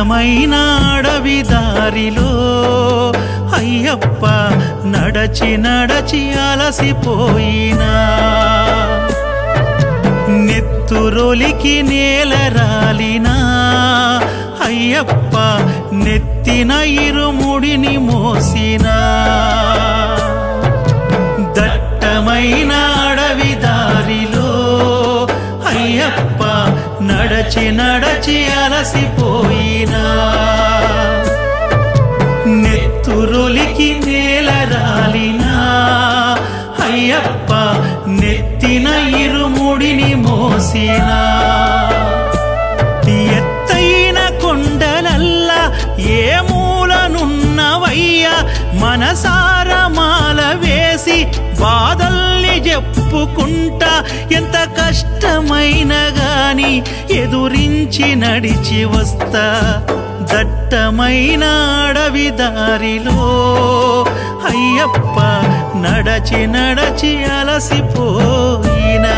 దట్టమైన అడవి దారిలో అయ్యప్ప నడచి నడచి అలసిపోయినా, నెత్తురొలికి నేల రాలినా అయ్యప్ప నెత్తిన ఇరుముడిని మోసినా. దట్టమైన అడవి దారిలో అయ్యప్ప నడచి నడచి అలసిపోయినా, నెత్తురొలికి నేల రాలినా అయ్యప్ప నెత్తిన ఇరుముడిని మోసినా. ఎత్తైన కొండలల్లా ఏ మూలనున్నవయ్యా, మనసారా మాల వేసి బాధల్ని చెప్పుకుంటా, ఎంత కష్టమైన గాని ఎదురించి నడిచి వస్తా. దట్టమైన అడవి దారిలో అయ్యప్ప నడచి నడచి అలసిపోయినా.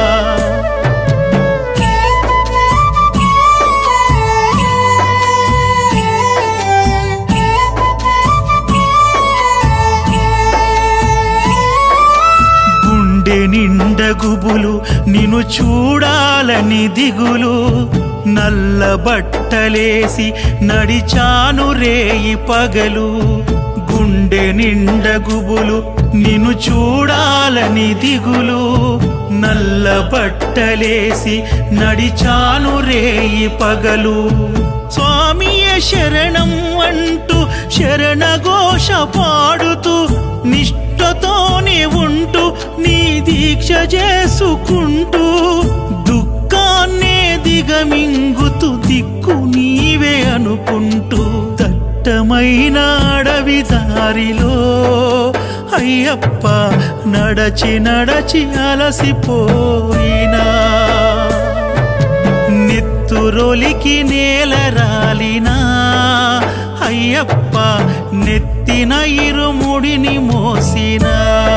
గుండె నిండ గుబులు నిన్ను చూడాలని దిగులు, నల్ల బట్టలేసి నడిచాను రేయి పగలు. గుండె నిండ గుబులు నిన్ను చూడాలని దిగులు, నల్ల బట్టలేసి నడిచాను రేయి పగలు. స్వామియే శరణం అంటూ శరణఘోష పాడుతూ, నిష్ఠతోనే ఉంటూ నీ దీక్ష చేసుకుంటూ, దుఃఖాన్నే దిగమింగుతూ దిక్కు నీవే అనుకుంటూ. దట్టమైన అడవి దారిలో అయ్యప్ప నడచి నడచి అలసిపోయినా, నెత్తురొలికి నేల రాలినా అయ్యప్ప నెత్తిన ఇరుముడిని మోసినా.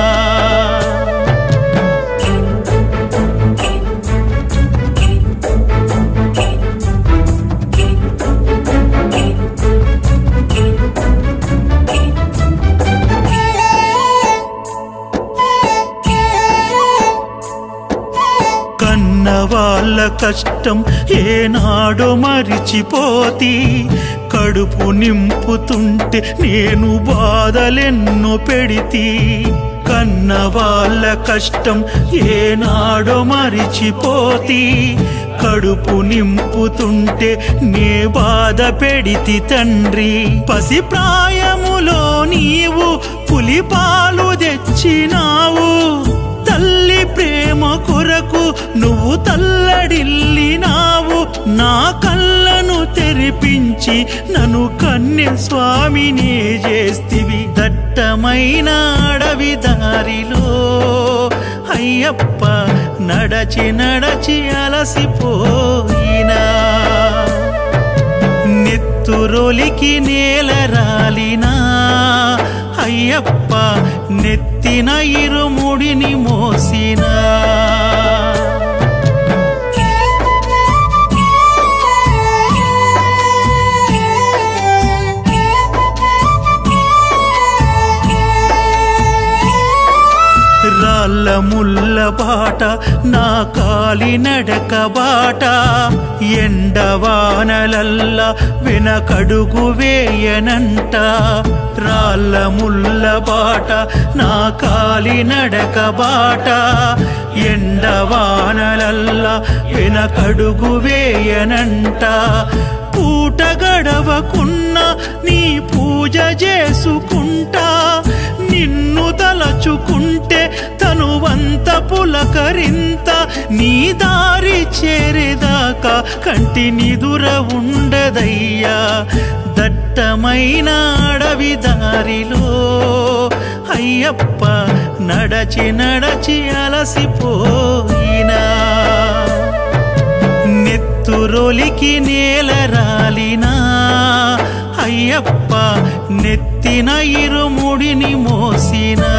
వాళ్ళ కష్టం ఏనాడో మరిచిపోతి, కడుపు నింపుతుంటే నేను బాధలెన్నో పెడితి. కన్న వాళ్ళ కష్టం ఏనాడో మరిచిపోతి, కడుపు నింపుతుంటే నే బాధ పెడితి తండ్రి. పసి ప్రాయములో నీవు పులిపాలు తెచ్చినావు, తల్లి ప్రేమ కొరకు నువ్వు తల్లడిల్లినావు. నా కళ్ళను తెరిపించి నన్ను కన్య స్వామినే చేస్తివి. దట్టమైన అడవి దారిలో అయ్యప్ప నడచి నడచి అలసిపోయినా, నెత్తురొలికి నేల రాలినా అయ్యప్ప నెత్తిన ఇరుముడిని మోసినా. రాళ్ళ ముల్ల బాట నా కాలి నడక బాట, ఎండవానలల్ల వెనకడుగు వేయనంట. రాళ్ళ ముల్ల బాట నా కాలి నడక బాట, ఎండవానలల్ల వెనకడుగు వేయనంట. పూట గడవకున్నా నీ పూజ చేసుకుంటా, నిన్ను తలచుకుంటే తనువంత పులకరింత. నీ దారి చేరేదాకా కంటి నిదుర ఉండదయ్యా. దట్టమైన అడవి దారిలో అయ్యప్ప నడచి నడచి అలసిపోయినా, నెత్తురొలికి నేల రాలినా అయ్యప్ప నెత్తిన ఇరుముడిని మోసినా.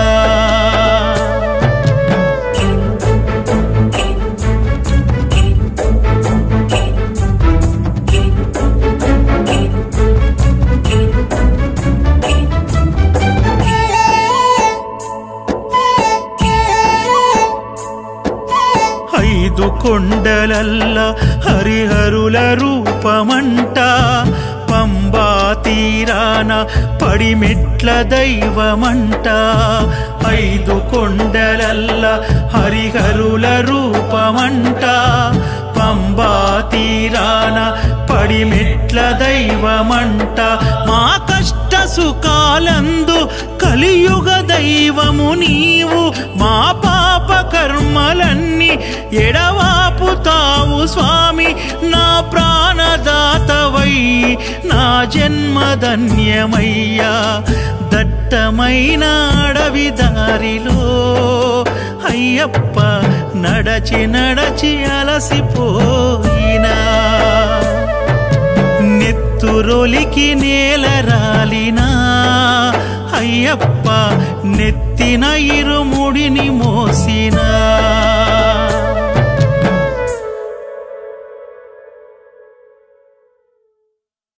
కొండలల్ల హరిహరుల రూపమంట పంబా తీరాన పడిమెట్ల దైవమంట 5 కొండలల్ల హరిహరుల రూపమంట పంబా తీరాన పడిమెట్ల దైవమంట మా కష్ట సుఖాలందు కలియుగ దైవము నీవు మా పాప కర్మలన్నీ ఎడవాపుతావు స్వామి నా ప్రాణదాతవై నా జన్మధన్యమయ్యా దట్టమైన అడవి దారిలో అయ్యప్ప నడచి నడచి అలసిపోయినా నెత్తురొలికి నేల రాలినా అయ్యప్ప నెత్తిన ఇరుముడిని మోసినా